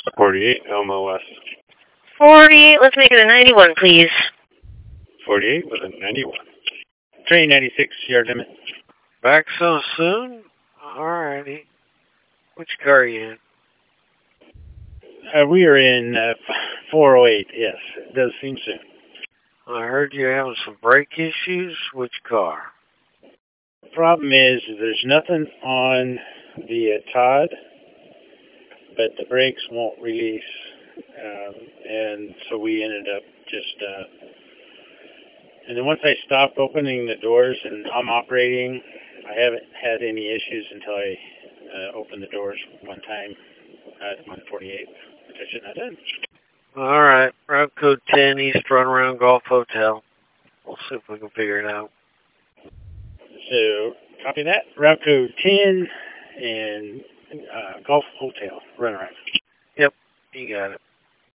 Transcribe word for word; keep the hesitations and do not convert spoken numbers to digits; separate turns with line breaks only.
forty-eight, Elmo West.
forty-eight, let's make it a ninety-one, please.
forty-eight with a ninety-one. Train ninety-six, yard limit.
Back so soon? Alrighty. Which car are you in?
Uh, we are in uh, four oh eight, yes. It does seem soon.
I heard you're having some brake issues. Which car?
The problem is there's nothing on the uh, Todd, but the brakes won't release. Um, and so we ended up just... Uh, and then once I stopped opening the doors and I'm operating, I haven't had any issues until I uh, opened the doors one time at one forty-eight, which I shouldn't have done.
Alright. Route code ten, East Runaround Golf Hotel. We'll see if we can figure it out.
So, copy that. Route code ten and uh, Golf Hotel. Runaround.
Yep, you got it.